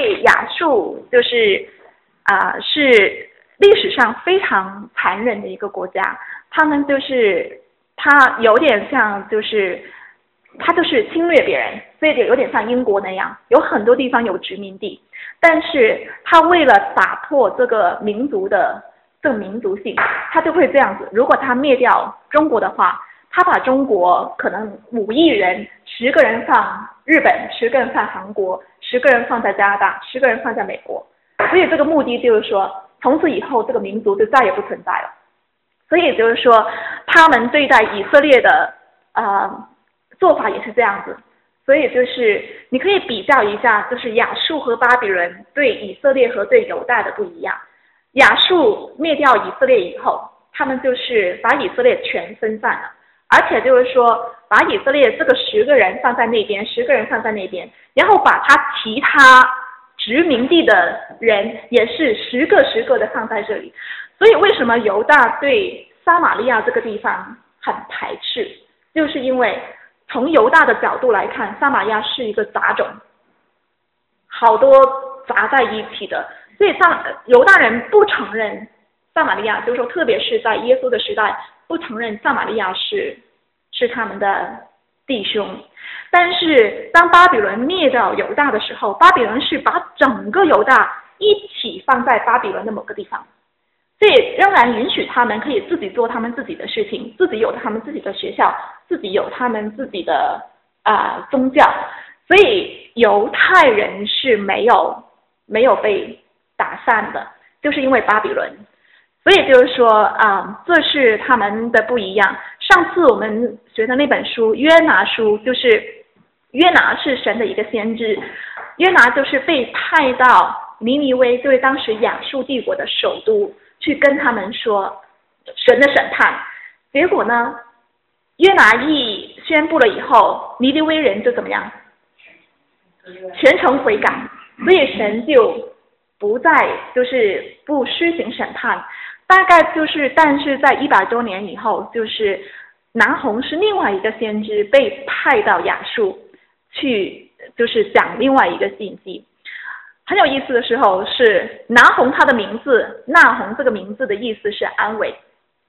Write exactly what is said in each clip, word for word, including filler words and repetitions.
以亚述就是啊、呃、是历史上非常残忍的一个国家，他们就是他有点像就是他就是侵略别人，所以就有点像英国那样，有很多地方有殖民地，但是他为了打破这个民族的这个民族性，他就会这样子，如果他灭掉中国的话，他把中国可能五亿人，十个人放日本，十个人放韩国，十个人放在加拿大，十个人放在美国，所以这个目的就是说，从此以后这个民族就再也不存在了。所以就是说，他们对待以色列的呃做法也是这样子。所以就是你可以比较一下，就是亚述和巴比伦对以色列和对犹大的不一样。亚述灭掉以色列以后，他们就是把以色列全分散了。而且就是说，把以色列这个十个人放在那边，十个人放在那边，然后把他其他殖民地的人也是十个十个的放在这里。所以为什么犹大对撒玛利亚这个地方很排斥，就是因为从犹大的角度来看，撒玛利亚是一个杂种，好多杂在一起的，所以撒犹大人不承认撒玛利亚，就是说特别是在耶稣的时代，不承认撒玛利亚是是他们的弟兄。但是当巴比伦灭掉犹大的时候，巴比伦是把整个犹大一起放在巴比伦的某个地方，所以仍然允许他们可以自己做他们自己的事情，自己有他们自己的学校，自己有他们自己的啊、呃、宗教，所以犹太人是没有没有被打散的，就是因为巴比伦。所以就是说啊、呃，这是他们的不一样。上次我们学的那本书约拿书，就是约拿是神的一个先知，约拿就是被派到尼尼微，就是当时亚述帝国的首都，去跟他们说神的审判。结果呢，约拿一宣布了以后，尼尼微人就怎么样？全城悔改，所以神就不再就是不施行审判。大概就是，但是在一百多年以后，就是拿鸿是另外一个先知被派到亚述去，就是讲另外一个信息。很有意思的时候是拿鸿他的名字，纳鸿这个名字的意思是安慰。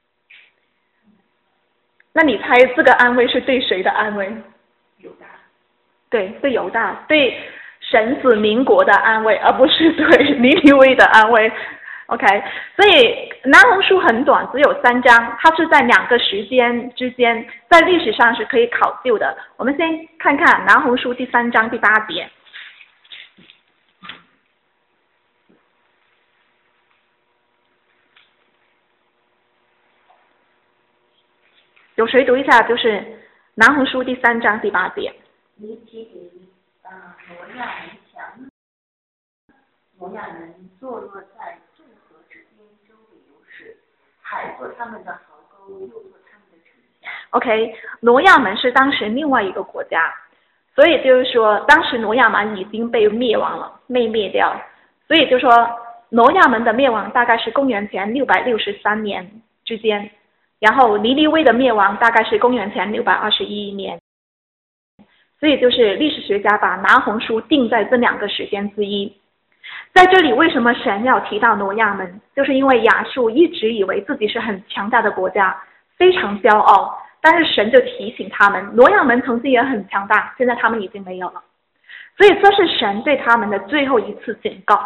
那你猜这个安慰是对谁的安慰？ 犹大。 对，对犹大，对神子民国的安慰，而不是对尼尼微的安慰。OK， 所以拿鸿书很短，只有三章，它是在两个时间之间，在历史上是可以考究的。我们先看看拿鸿书第三章第八节。有谁读一下？就是拿鸿书第三章第八节。 尼提给啊挪亚人强，挪亚人坐落在众河之滨，周围有水，海做他们的壕沟，又做他们的城墙。 OK， 挪亚门是当时另外一个国家，所以就是说，当时挪亚门已经被灭亡了，被灭掉，所以就说挪亚门的灭亡大概是公元前六百六十三年之间。然后尼尼微的灭亡大概是公元前六百二十一年，所以就是历史学家把拿鸿书定在这两个时间之一。在这里为什么神要提到挪亚门，就是因为亚述一直以为自己是很强大的国家，非常骄傲，但是神就提醒他们，挪亚门曾经也很强大，现在他们已经没有了，所以这是神对他们的最后一次警告，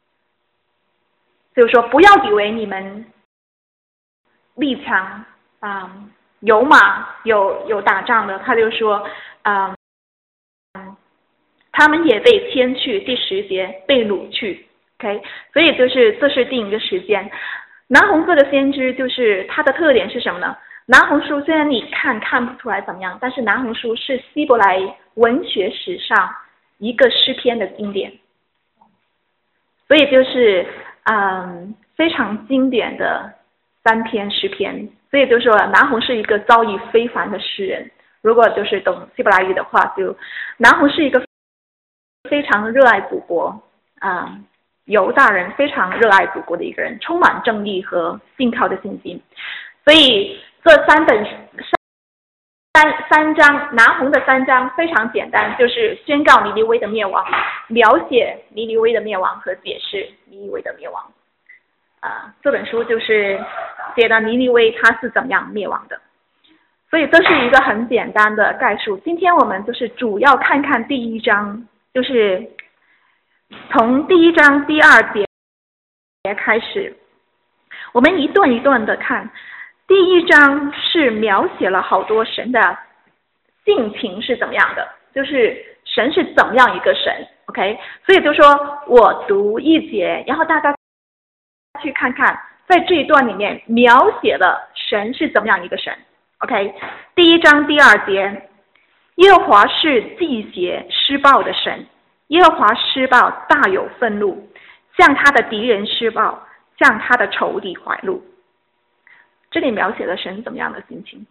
就是说不要以为你们力强啊、嗯，有马有有打仗的，他就说啊、嗯，他们也被迁去，第十节被掳去 ，OK， 所以就是这是定一个时间。拿鸿这个先知就是它的特点是什么呢？拿鸿书虽然你看看不出来怎么样，但是拿鸿书是希伯来文学史上一个诗篇的经典，所以就是嗯非常经典的三篇诗篇，所以就说拿鸿是一个造诣非凡的诗人。如果就是懂希伯来语的话，就拿鸿是一个非常热爱祖国啊、嗯，犹大人非常热爱祖国的一个人，充满正义和信靠的信心。所以这三本三三章拿红的三章非常简单，就是宣告尼尼微的灭亡，描写尼尼微的灭亡和解释尼尼微的灭亡。啊，这本书就是写的尼尼微它是怎么样灭亡的。所以这是一个很简单的概述。今天我们就是主要看看第一章，就是从第一章第二节开始，我们一段一段的看。第一章是描写了好多神的性情是怎么样的，就是神是怎么样一个神 ，OK？ 所以就说我读一节，然后大家去看看，在这一段里面描写了神是怎么样一个神 ，OK？ 第一章第二节，耶和华是忌邪施暴的神，耶和华施暴大有愤怒，向他的敌人施暴，向他的仇敌怀怒。这里描写了神怎么样的心情？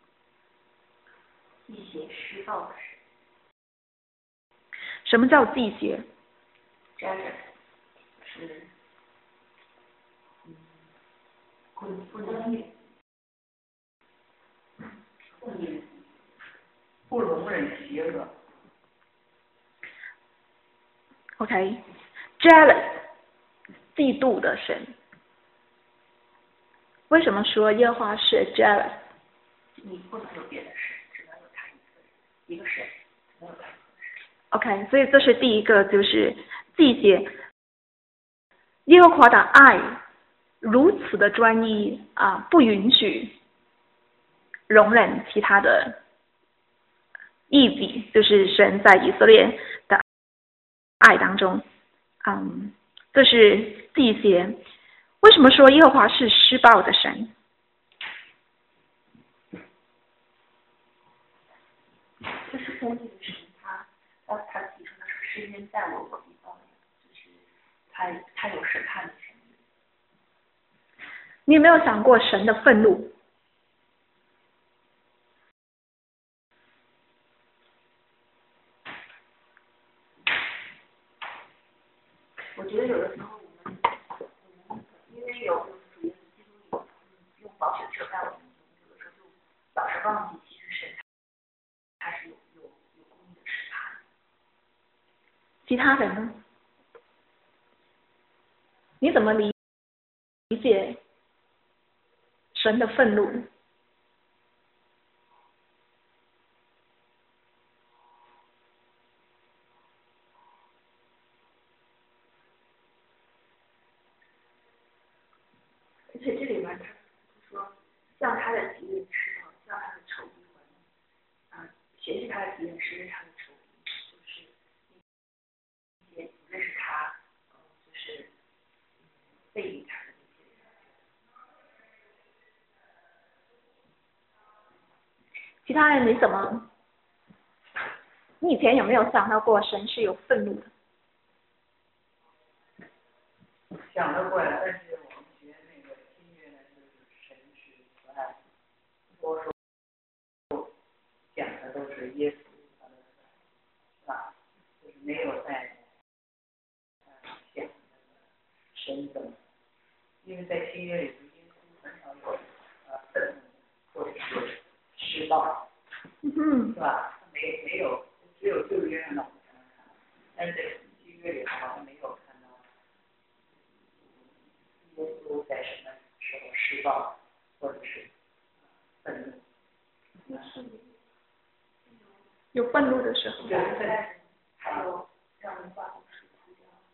忌邪施暴的神。 什么叫忌邪？ 这样是，嗯，不不能忍，不忍，不容忍邪恶。 OK，jealous， 嫉妒的神。为什么说耶和华是 jealous？ 你不能有别的神，只能有他一个人，一个神，只能有他一个神。 OK， 所以这是第一个，就是忌邪。耶和华的爱如此的专一啊，不允许容忍其他的异己，就是神在以色列的爱当中，嗯，这是忌邪。为什么说耶和华是施暴的神？ 就是公义的神，他他他提出的是深渊在我，我必报应，就是他他有审判的权利。 你有没有想过神的愤怒？ 我觉得有的时候我们我们因为有主耶稣基督有用宝血遮盖我们，有的时候就老是忘记，其实神他是有有有公义的审判。 其他人呢？你怎么理理解神的愤怒？ 而且这里面他说，向他的敌人施暴，向他的仇敌还怒，啊，学习他的敌人是他的仇敌，就是那些不认识他，呃，就是背离他的那些人。 其他人你怎么？你以前有没有想到过神是有愤怒的？ 想得过来，但是我们学那个新约呢，就是神是慈爱，多数讲的都是耶稣他的慈爱，是吧？就是没有在呃讲那个神怎么，因为在新约里头，耶稣很少有呃愤怒或者是施暴， 嗯， 是吧？没没有，只有旧约上的我们才能看到，但是在新约里头好像没有看到。耶稣在什么时候施暴，或者是愤怒？ 有愤怒的时候。 就是在还有让人挂口水哭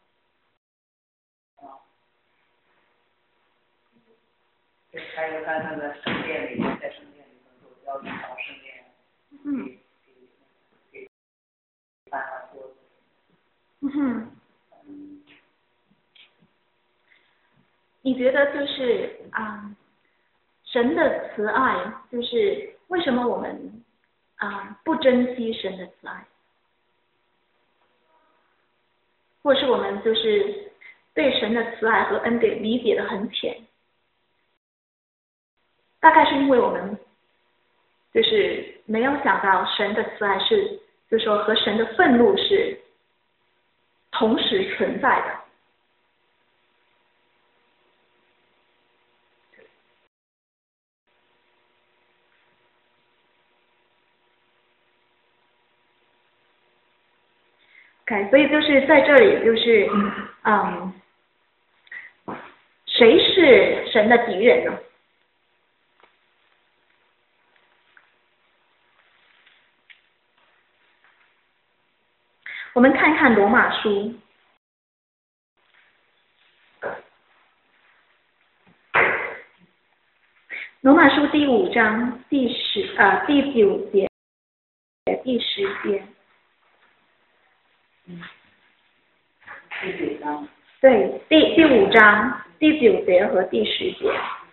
掉。 啊，对，还有在那个圣殿里，在圣殿里头有邀请到圣殿， 嗯给给给搬上桌子。 嗯哼。你觉得就是啊、嗯，神的慈爱，就是为什么我们啊、嗯、不珍惜神的慈爱，或是我们就是对神的慈爱和恩典理解的很浅？大概是因为我们就是没有想到神的慈爱是，就是说和神的愤怒是同时存在的。 OK， 所以就是在这里就是嗯，谁是神的敌人呢？我们看看罗马书。罗马书第五章第十啊、呃、第九节第十节。 嗯。第九章。 对，第第五章第九节和第十节。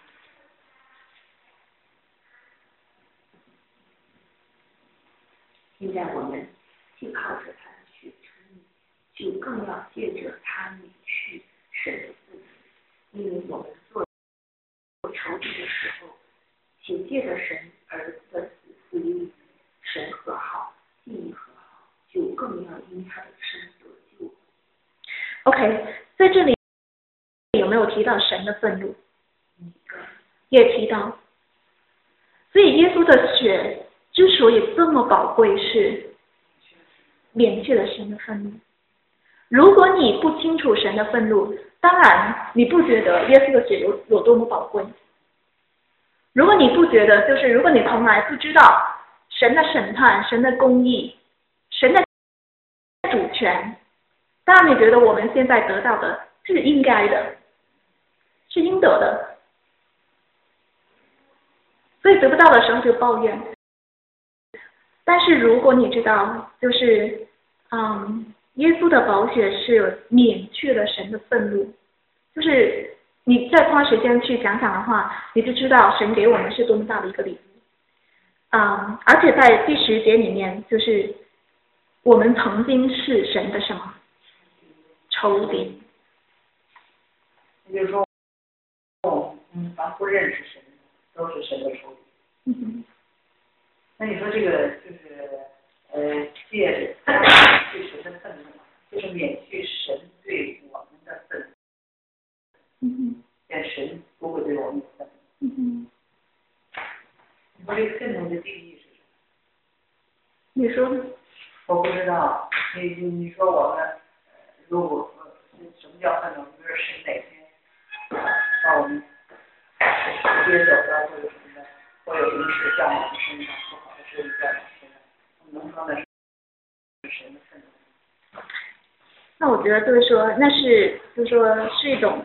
现在我们既靠着他的血称义，就更要借着他免去神的自己，因为我们做仇敌的时候，请借着神儿子的死赐与神和好，既已和好，就更要因他的生得救。 OK， 在这里有没有提到神的愤怒？也提到。所以耶稣的血之所以这么宝贵，是免去了神的愤怒。如果你不清楚神的愤怒，当然你不觉得耶稣的血有有多么宝贵。如果你不觉得，就是如果你从来不知道神的审判、神的公义、神的主权，当然你觉得我们现在得到的是应该的，是应得的，所以得不到的时候就抱怨。但是如果你知道，就是嗯，耶稣的宝血是免去了神的愤怒，就是你再花时间去想想的话，你就知道神给我们是多么大的一个礼物。嗯，而且在第十节里面，就是我们曾经是神的什么仇敌。 也就是说，嗯，咱不认识神，都是神的仇敌。 嗯哼。 那你说这个就是呃，借着对神的愤怒，就是免去神对我们的愤怒。 嗯哼。 但神不会对我们有愤怒。 嗯哼。 你说这个愤怒的定义是什么？ 你说。 我不知道。你你你说我们如果什么叫愤怒？比如说神哪天把我们接走了，或者什么的，或有什么事降我们身上，不好的事降我们身上，我们能说那是神的愤怒？ 那我觉得就是说，那是就是说是一种，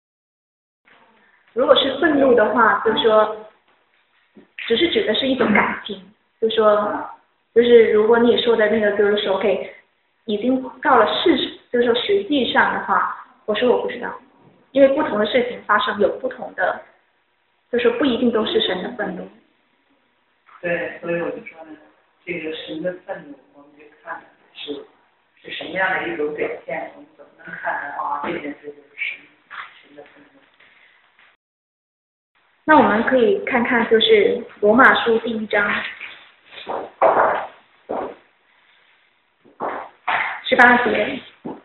如果是愤怒的话，就是说，只是指的是一种感情，就是说，就是如果你说的那个就是说 ，OK， 已经到了事实，就是说实际上的话，我说我不知道，因为不同的事情发生有不同的，就是不一定都是神的愤怒。 对，所以我就说呢，这个神的愤怒，我们就看是是什么样的一种表现，我们怎么能看到啊？这件事就是神神的愤怒。 那我们可以看看，就是罗马书第一章十八节。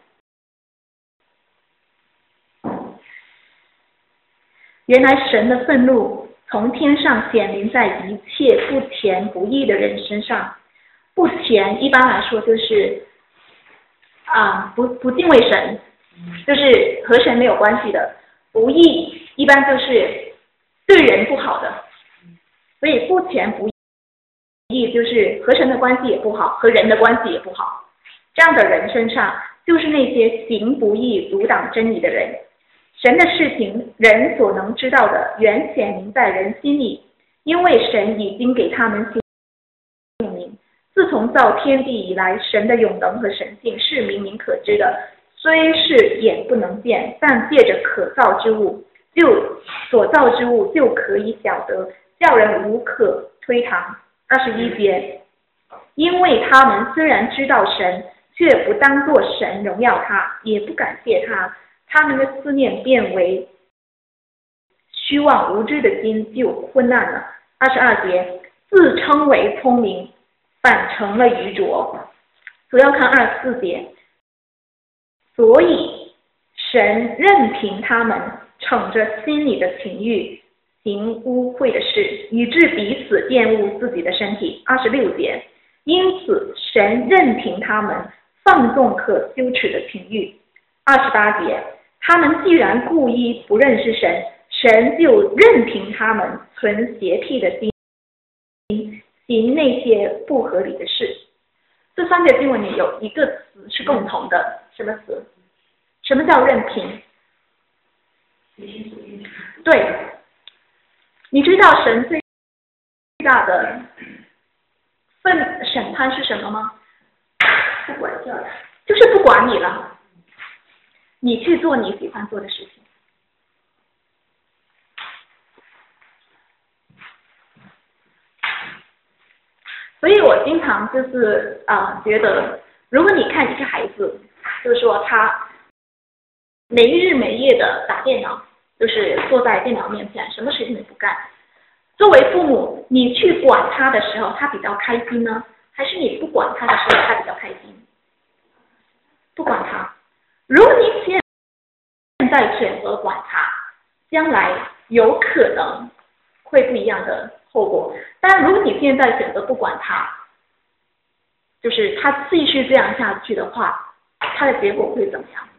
原来神的愤怒从天上显临在一切不虔不义的人身上。不虔一般来说就是啊不不敬畏神，就是和神没有关系的。不义一般就是对人不好的，所以不虔不义就是和神的关系也不好，和人的关系也不好。这样的人身上就是那些行不义、阻挡真理的人。神的事情，人所能知道的，原显明在人心里，因为神已经给他们显明。自从造天地以来，神的永能和神性是明明可知的，虽是眼不能见，但借着可造之物，就所造之物就可以晓得，叫人无可推搪。二十一节，因为他们虽然知道神，却不当作神荣耀他，也不感谢他。他们的思念变为虚妄无知的心就昏暗了。二十二节，自称为聪明，反成了愚拙。主要看二十四节，所以神任凭他们逞着心里的情欲，行污秽的事，以致彼此玷污自己的身体。二十六节，因此神任凭他们放纵可羞耻的情欲。二十八节，他们既然故意不认识神，神就任凭他们存邪僻的心，行那些不合理的事。这三节经文里有一个词是共同的，什么词？什么叫任凭？对，你知道神最大的份审判是什么吗？ 不管教养， 就是不管你了，你去做你喜欢做的事情。所以我经常就是啊、呃，觉得如果你看一个孩子，就是说他没日没夜的打电脑，就是坐在电脑面前，什么事情都不干。作为父母，你去管他的时候，他比较开心呢，还是你不管他的时候，他比较开心？不管他。如果你现在选择管他，将来有可能会不一样的后果。但如果你现在选择不管他，就是他继续这样下去的话，他的结果会怎么样？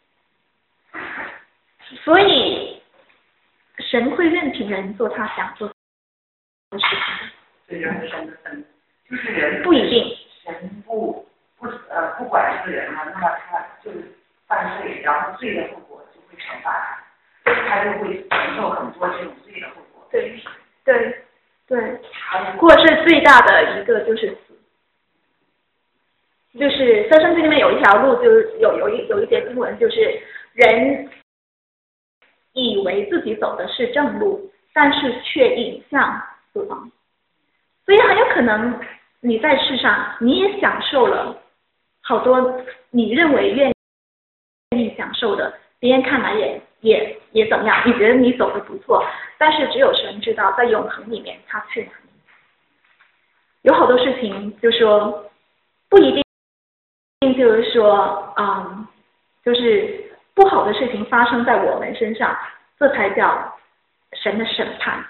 所以神会任凭人做他想做的事情。 这就是神的本，就是人不一定。 神不不呃不管这个人嘛，那么他就犯罪，然后罪的后果就会惩罚他，他就会承受很多这种罪的后果。 对对对，或者是最大的一个就是死。就是在圣经里面有一条路，就是有有一有一节经文，就是人以为自己走的是正路，但是却引向死亡。所以很有可能你在世上你也享受了好多你认为愿意享受的，别人看来也也也怎么样，你觉得你走的不错，但是只有神知道在永恒里面他去哪里。有好多事情就说不一定。就是说，嗯，就是不好的事情发生在我们身上，这才叫神的审判。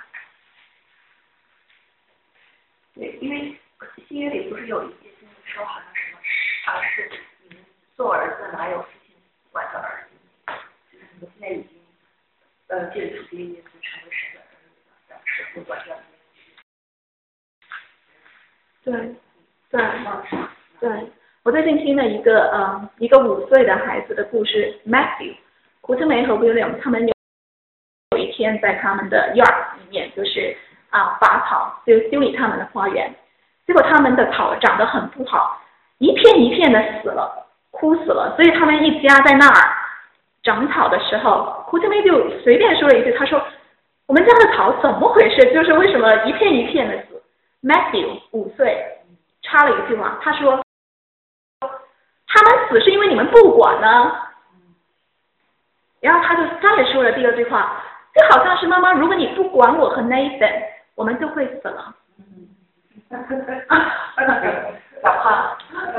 对，因为新约里不是有一些经文说，好像什么啊是你们做儿子哪有事情管教儿子，就是你们现在已经呃借主耶稣成为神的儿子，但是不管教你们。对对对。我最近听了一个呃一个五岁的孩子的故事 ，Matthew， 胡志梅和 William 他们有有一天在他们的 yard 里面就是啊、呃、拔草，就修理他们的花园，结果他们的草长得很不好，一片一片的死了，枯死了，所以他们一家在那儿长草的时候，胡志梅就随便说了一句，他说我们家的草怎么回事？就是为什么一片一片的死 ？Matthew 五岁插了一句话，他说。他们死是因为你们不管呢，然后他就再也说了第二句话，就好像是妈妈，如果你不管我和 Nathan， 我们就会死了。 小胖，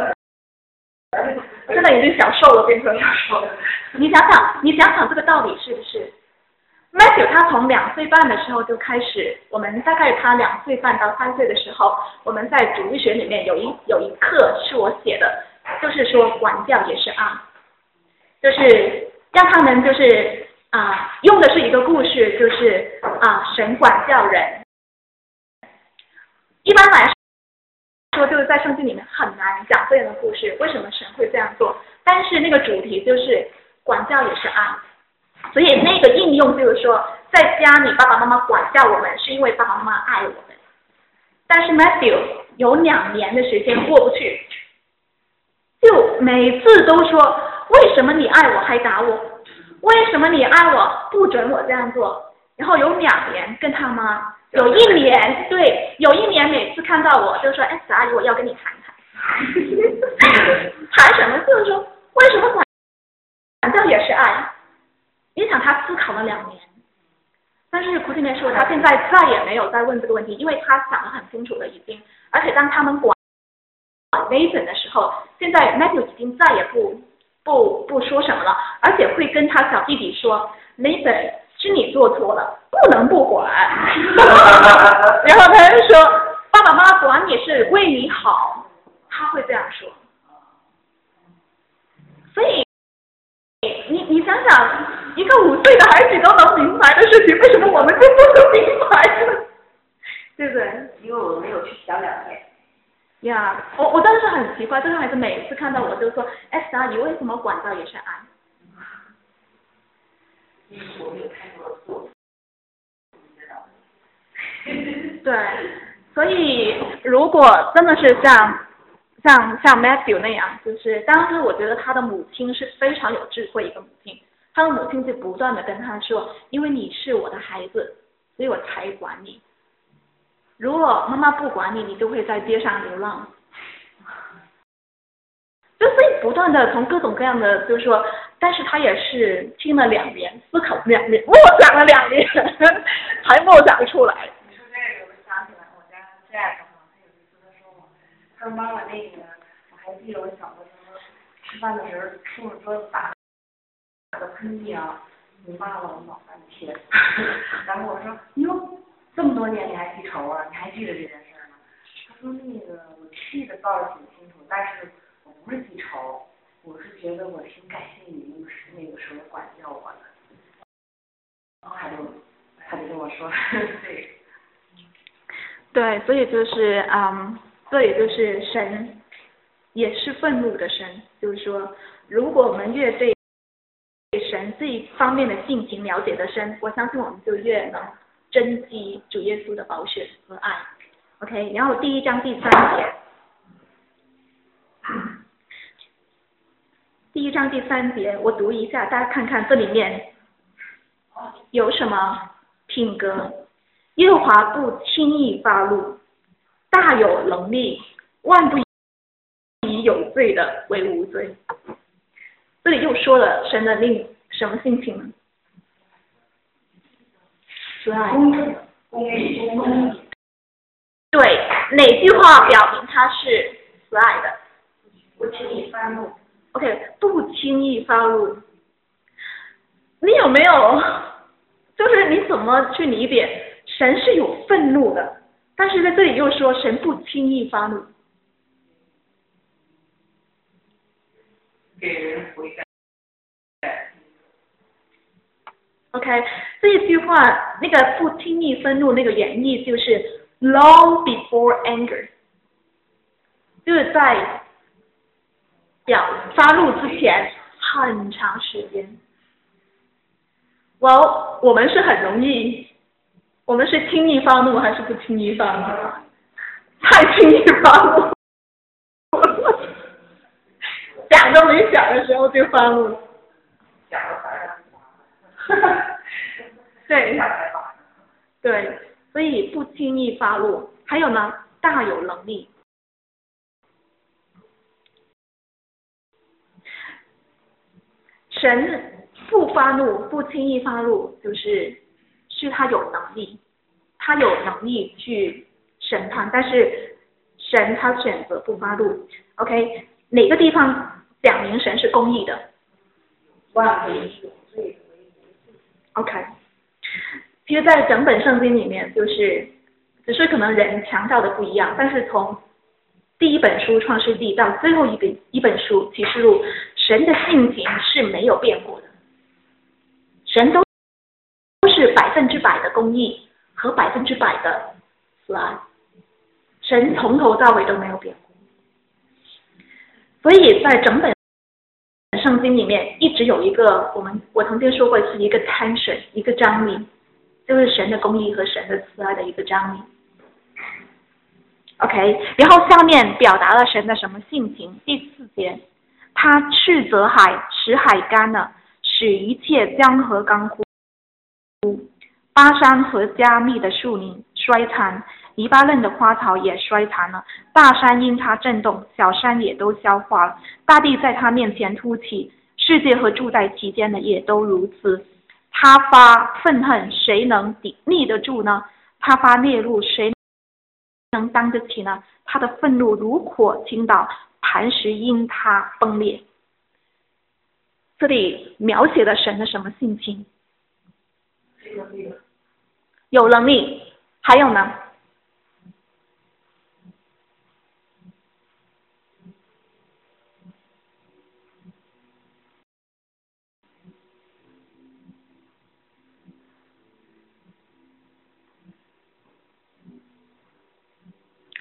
真的已经小瘦了，变成小瘦了。你想想，你想想这个道理是不是 ？Matthew 他从两岁半的时候就开始，我们大概他两岁半到三岁的时候，我们在主日学里面有一有一课是我写的。就是说管教也是爱，就是让他们就是啊、呃、用的是一个故事，就是啊、呃、神管教人。一般来说就是在圣经里面很难讲这样的故事，为什么神会这样做？但是那个主题就是管教也是爱，所以那个应用就是说，在家里爸爸妈妈管教我们，是因为爸爸妈妈爱我们。但是 Matthew 有两年的时间过不去。就每次都说，为什么你爱我还打我？为什么你爱我不准我这样做？然后有两年跟他妈，有一年对，有一年每次看到我就说，哎，阿姨我要跟你谈谈。谈什么？就是说为什么管教也是爱？你想他思考了两年，但是胡志明说他现在再也没有再问这个问题，因为他想得很清楚了已经，而且当他们管。Nathan 的时候，现在 Matthew 已经再也不不不说什么了，而且会跟他小弟弟说 Nathan 是你做错了，不能不管。然后他就说爸爸妈妈管你是为你好，他会这样说。 所以你你想想，一个五岁的孩子都能明白的事情，为什么我们就不能明白呢？对不对？ 因为我没有去想两遍。 呀，我我当时很奇怪，这个孩子每次看到我就说 ：“S 阿姨为什么管教也是爱？” 因为我没有太多的错，你知道。 对，所以如果真的是像像像 Matthew 那样，就是当时我觉得他的母亲是非常有智慧一个母亲，他的母亲就不断的跟他说，因为你是我的孩子，所以我才管你。如果妈妈不管你，你就会在街上流浪。就是不断的从各种各样的，就是说，但是他也是听了两年，思考两年，默想了两年，才默想出来。 你说这个，我想起来，我家最爱的嘛，他有一次他说我，他说妈妈那个，我还记得我小的时候吃饭的时候冲着桌子打打个喷嚏啊，你骂了我老半天。然后我说哟，这么多年你还记仇啊？你还记得这件事吗？他说那个我记得倒是挺清楚，但是我不是记仇，我是觉得我挺感谢你那个时那个时候管教我的。他就他就跟我说，对。 对，所以就是嗯，这也就是神也是愤怒的神，就是说，如果我们越对神这一方面的性情了解的深，我相信我们就越能珍惜主耶稣的宝血和爱。OK， 然后第一章第三节，第一章第三节，我读一下，大家看看这里面有什么品格。耶和华不轻易发怒，大有能力，万不以有罪的为无罪。这里又说了神的另什么性情呢？慈爱。 公义，公义。 对，哪句话表明他是慈爱的？ 不轻易发怒。 OK， 不轻易发怒。你有没有？就是你怎么去理解？神是有愤怒的，但是在这里又说神不轻易发怒。 给人悔改。 OK， 这一句话那个不轻易愤怒那个原意就是 long before anger， 就是在表发怒之前很长时间。well， 我们是很容易。我们是轻易发怒还是不轻易发怒？太轻易发怒，想都没想的时候就发怒。 想了才让对，对，所以不轻易发怒。还有呢，大有能力。神不发怒，不轻易发怒，就是。是他有能力，他有能力去审判，但是神他选择不发怒。OK， 哪个地方讲明神是公义的？ 万不以有罪为无罪。 OK， 其实，在整本圣经里面，就是只是可能人强调的不一样，但是从第一本书创世纪到最后一本一本书启示录，神的性情是没有变过的，神都。都是百分之百的公义和百分之百的慈爱，神从头到尾都没有变过。所以在整本圣经里面，一直有一个我们我曾经说过是一个 tension， 一个张力，就是神的公义和神的慈爱的一个张力。OK， 然后下面表达了神的什么性情？第四节，他斥责海，使海干了，使一切江河干枯。巴山和加密的树林衰残，黎巴嫩的花草也衰残了。大山因它震动，小山也都消化了。大地在它面前凸起，世界和住在其间的也都如此。他发愤恨，谁能抵逆得住呢？他发烈怒，谁能当得起呢？他的愤怒如火倾倒，磐石因他崩裂。这里描写了神的什么性情？有能力，还有呢？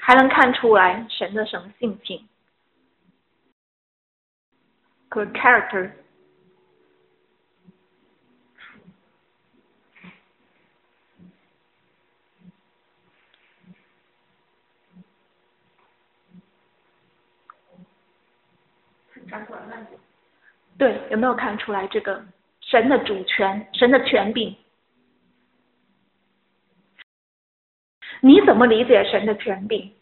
还能看出来神的什么性情和 character。对，有没有看出来这个神的主权，神的权柄？你怎么理解神的权柄？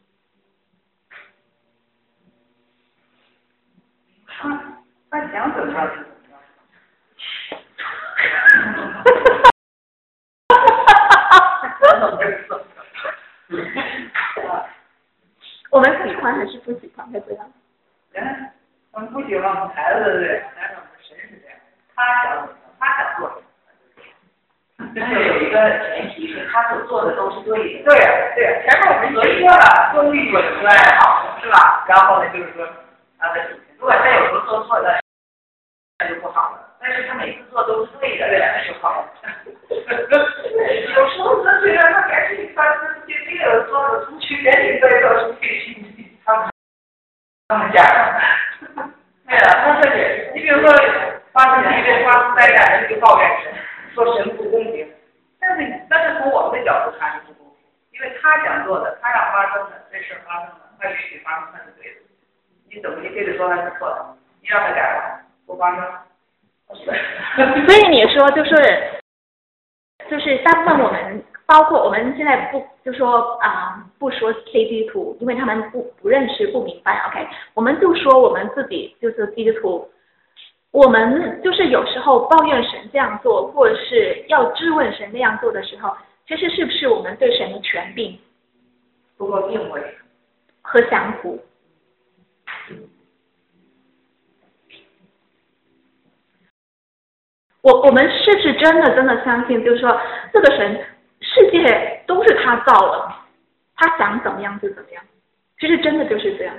他他想怎么样就怎么样。 我们喜欢还是不喜欢会这样？ 人我们不喜欢我们孩子对不对？但是我们神是这样，他想怎么样，他想做什么。 但是有一个前提是他所做的都是对的。 对呀、啊、对呀、啊，前面我们已经说了，公益准之爱好，是吧？然后呢，就是说他的主权，如果他有时候做错了，那就不好了。但是他每次做都是对的，对，那就好了。有时候他虽然他改进，他他这这个做的出去人里对都是培训，他们他们家。对了，他这也，你比如说发生地震、发生灾难，人就抱怨神，说神不公平。但是但是从我们的角度看是不公平，因为他想做的，他让发生的，这事儿发生了，他允许发生，那是对的。你怎么你非得说他是错的？你让他改了，不发生。 所以你说就是就是大部分我们包括我们现在不就说啊、呃、不说非基督徒，因为他们不不认识不明白 ，OK， 我们就说我们自己就是基督徒，我们就是有时候抱怨神这样做，或者是要质问神那样做的时候，其实是不是我们对神的权柄不够敬畏和降服？我我们是不是真的真的相信，就是说这个神世界都是他造的，他想怎么样就怎么样，其实真的就是这样。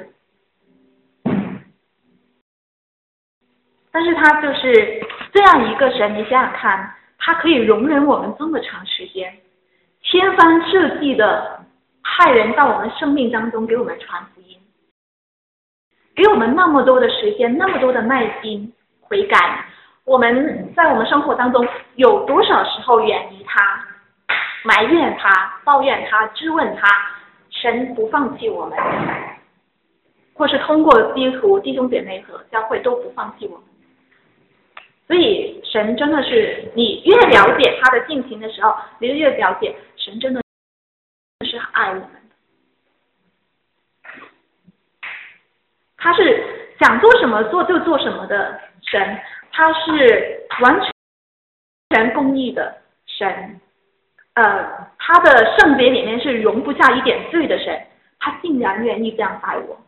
但是他就是这样一个神，你想想看，他可以容忍我们这么长时间，千方设计的派人到我们生命当中给我们传福音，给我们那么多的时间，那么多的耐心悔改。我们在我们生活当中有多少时候远离他，埋怨他，抱怨他，质问他，神不放弃我们，或是通过基督徒弟兄姐妹和教会都不放弃我们。所以神真的是，你越了解他的性情的时候，你就越了解神真的是爱我们的，他是想做什么做就做什么的神，他是完全公义的神，呃，他的圣洁里面是容不下一点罪的神，他竟然愿意这样爱我。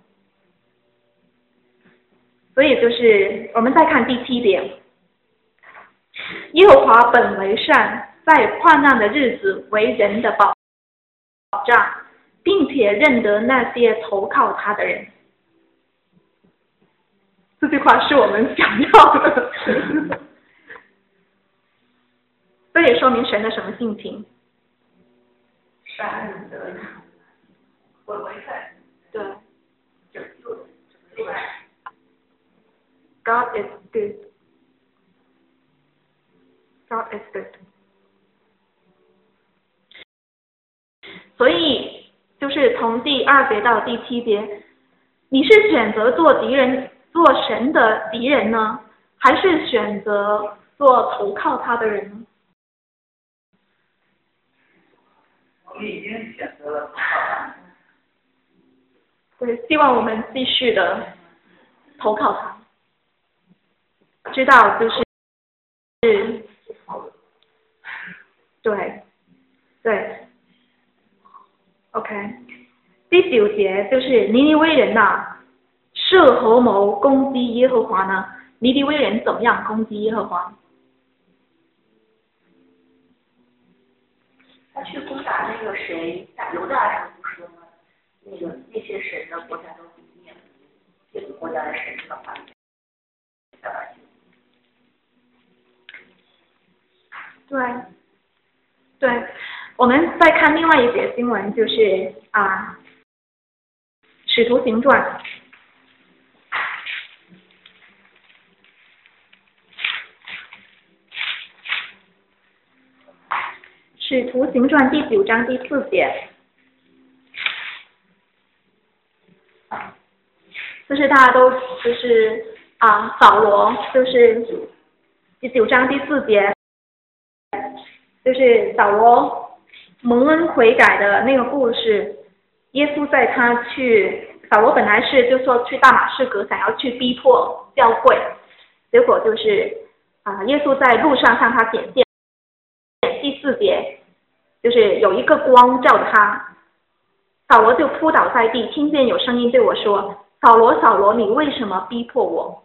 所以就是我们再看第七点，耶和华本为善，在患难的日子为人的保障，并且认得那些投靠他的人。这句话是我们想要的。这也说明神的什么性情？ 善的，本为善， 对， 拯救人，拯救人。 God is good. God is good. 所以就是从第二节到第七节，你是选择做敌人，做神的敌人呢，还是选择做投靠他的人呢？ 我们已经选择了投靠他。 对，希望我们继续的投靠他，知道就是是，对，对 ，OK， 第九节就是尼尼微人呐、啊，设合谋攻击耶和华呢？尼尼微人怎么样攻击耶和华？ 他去攻打那个谁，打犹大时不说吗？那个那些神的国家都毁灭了，这个国家的神的话， 对，对，我们再看另外一节新闻，就是啊， 使徒行传使徒行传第九章第四节，就是大家都就是啊，扫罗就是第九章第四节，就是扫罗蒙恩悔改的那个故事。耶稣在他去，扫罗本来是就说去大马士革想要去逼迫教会，结果就是啊，耶稣在路上向他显现。第四节就是有一个光照他，扫罗就扑倒在地，听见有声音对我说：“扫罗，扫罗，你为什么逼迫我？”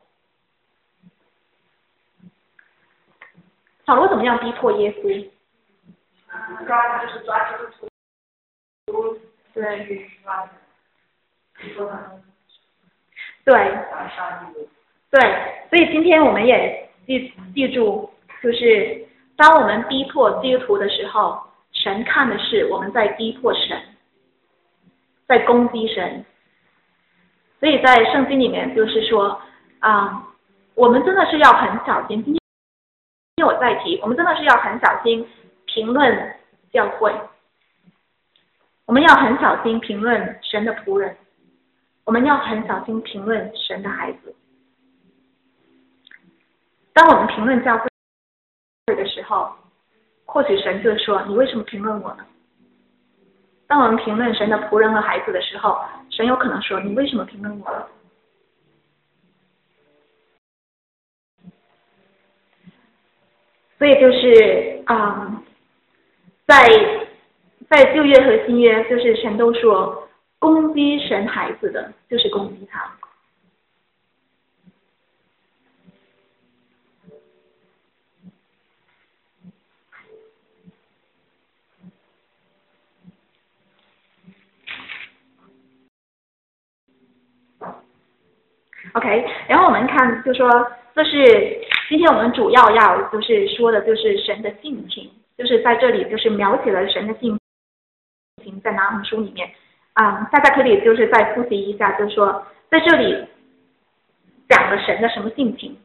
扫罗怎么样逼迫耶稣？ 抓就是抓基督徒， 对去抓的，说他们对打上帝。 对，所以今天我们也记记住，就是当我们逼迫基督徒的时候，神看的是我们在逼迫神，在攻击神。所以在圣经里面就是说，啊、我们真的是要很小心。今天我再提，我们真的是要很小心评论教会，我们要很小心评论神的仆人，我们要很小心评论神的孩子。当我们评论教会的时候，或许神就说：“你为什么评论我呢？”当我们评论神的仆人和孩子的时候，神有可能说：“你为什么评论我呢？”所以就是啊、嗯，在在旧约和新约，就是神都说，攻击神孩子的，就是攻击他。OK， 然后我们看，就说这是今天我们主要要就是说的，就是神的性情，就是在这里就是描写了神的性情，在拿红书里面，啊、嗯，大家可以就是再复习一下，就是说在这里讲了神的什么性情？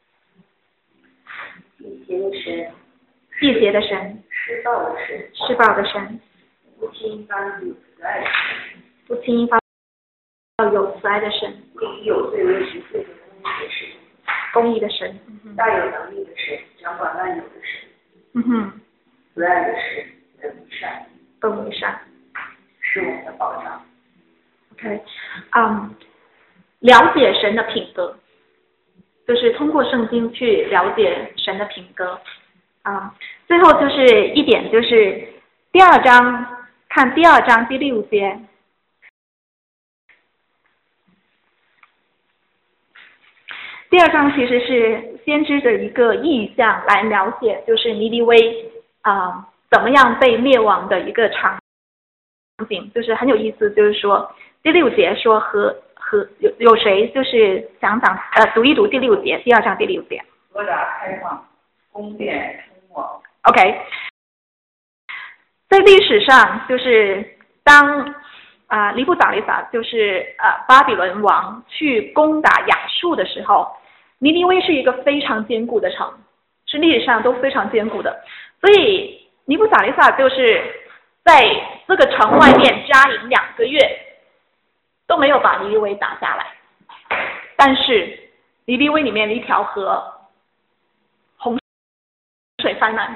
辟邪的神， 辟邪的神， 施暴的神， 施暴的神， 不轻发有慈爱的神， 不轻易发有慈爱的神， 以有罪为实罪的公义的神， 公义的神，嗯哼， 大有能力的神，掌管万有的神， 嗯哼， 慈爱的神，仁善， 公义善， 是我们的保障。 OK， 嗯，了解神的品格，就是通过圣经去了解神的品格。啊、嗯，最后就是一点，就是第二章，看第二章第六节。第二章其实是先知的一个意象来描写，就是尼尼微啊、呃、怎么样被灭亡的一个场景，就是很有意思。就是说第六节说和和有有谁就是想讲呃读一读第六节，第二章第六节。 何达开放，宫殿通往。 OK， 在历史上就是当啊，尼布甲尼撒就是呃巴比伦王去攻打亚述的时候，尼尼微是一个非常坚固的城，是历史上都非常坚固的，所以尼布甲尼撒就是在这个城外面扎营两个月，都没有把尼尼微打下来。但是尼尼微里面的一条河，洪水泛滥，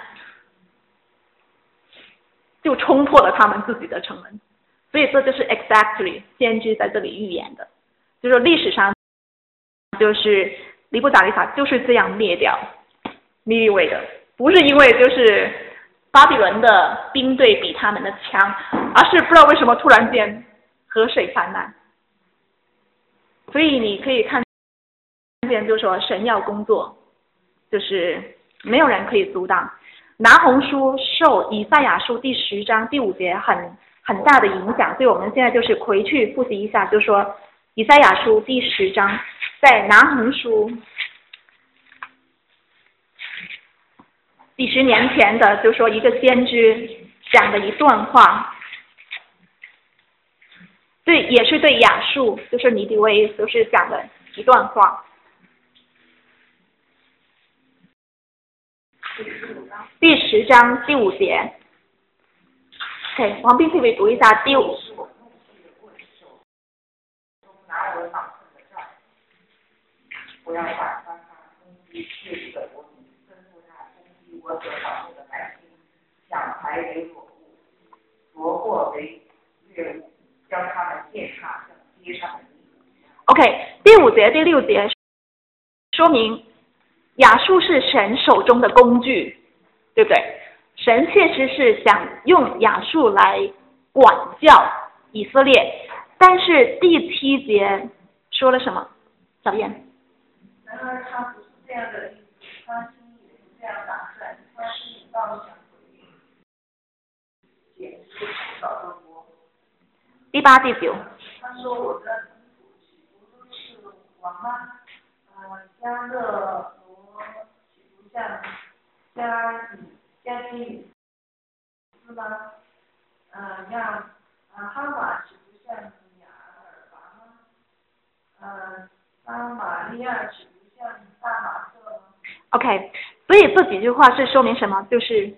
就冲破了他们自己的城门。所以这就是 exactly 先知在这里预言的，就是历史上就是尼布甲尼撒就是这样灭掉尼尼微的，不是因为就是巴比伦的兵队比他们的强，而是不知道为什么突然间河水泛滥。所以你可以看见，就是说神要工作，就是没有人可以阻挡。拿红书受以赛亚书第十章第五节很很大的影响，所以我们现在就是回去复习一下，就是说以赛亚书第十章，在拿红书几十年前的，就是说一个先知讲的一段话， 对，也是对亚述，就是尼尼微，就是讲了一段话。第十章第五节。OK， 王斌可以读一下第五。 不要把他攻击自己的国民，吩咐他攻击我所保护的百姓，抢财为裸物，夺货为掠物，将他们践踏像街上的泥土。 OK， 第五节、第六节说明亚述是神手中的工具，对不对？神确实是想用亚述来管教以色列，但是第七节说了什么？小燕。 然而他不是这样的意思，他心里也是这样打算，他是以道想回应，简直是搞恶魔。 第八、第九。 他说我的臣仆岂不都是王吗？呃，加勒罗岂不像加加基米斯吗？呃，让呃哈马岂不像雅尔拔吗？呃，撒玛利亚岂不像大马色吗 ？OK， 所以这几句话是说明什么？就是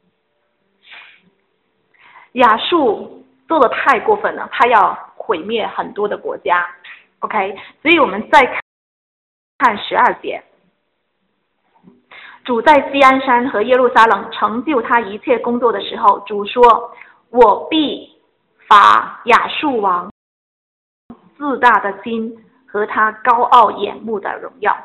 亚述做的太过分了，他要毁灭很多的国家。OK， 所以我们再看看十二节。主在锡安山和耶路撒冷成就他一切工作的时候，主说：“我必罚亚述王自大的心和他高傲眼目的荣耀。”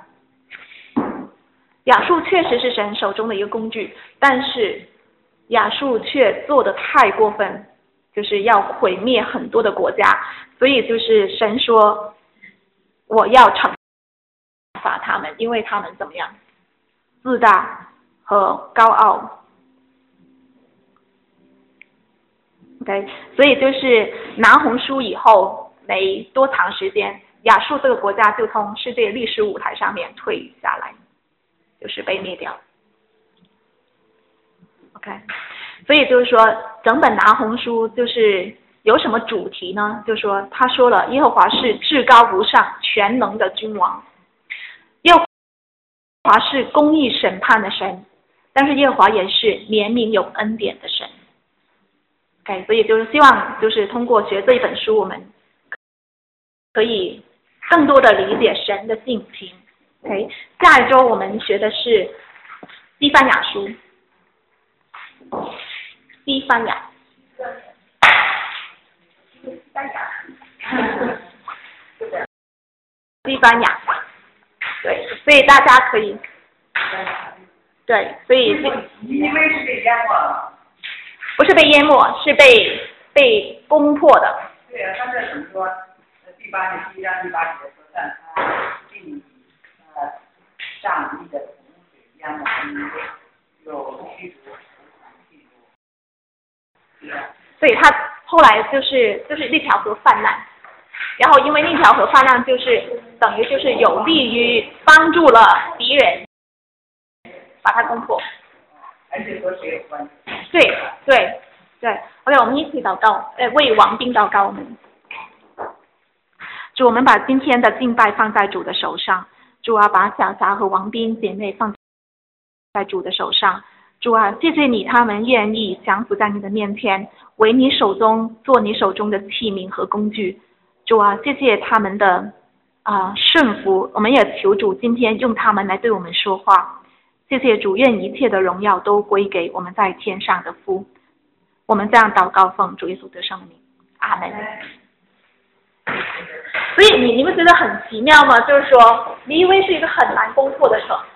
亚述确实是神手中的一个工具，但是亚述却做得太过分，就是要毁灭很多的国家，所以就是神说：“我要惩罚他们，因为他们怎么样？自大和高傲。” OK， 所以就是拿红书以后没多长时间，亚述这个国家就从世界历史舞台上面退下来，就是被灭掉。OK， 所以就是说，整本拿红书就是有什么主题呢？就是说，他说了，耶和华是至高无上、全能的君王，耶和华是公义审判的神，但是耶和华也是怜悯有恩典的神。OK， 所以就是希望就是通过学这一本书，我们可以更多的理解神的性情。OK， 下一周我们学的是西番雅书。西番雅。西番雅。西番雅。对，所以大家可以。对，所以。 因为是被淹没了。 不是被淹没，是被被攻破的。 对啊，他这怎么说？第八节、第一章第八节说，但他并呃上帝的洪水淹没了，有驱逐记录。 所以他后来就是就是那条河泛滥，然后因为那条河泛滥，就是等于就是有利于帮助了敌人把它攻破。 而且和谁有关系？ 对对对 ，OK， 我们一起祷告，呃，为王兵祷告我们。主，我们把今天的敬拜放在主的手上，主啊，把小霞和王兵姐妹放在主的手上。主啊，谢谢你，他们愿意降服在你的面前，为你手中做你手中的器皿和工具。主啊，谢谢他们的啊、呃、顺服，我们也求主今天用他们来对我们说话。谢谢主，愿一切的荣耀都归给我们在天上的父。我们这样祷告，奉主耶稣的圣名，阿门。所以你你们觉得很奇妙吗？就是说，尼尼微是一个很难攻破的城，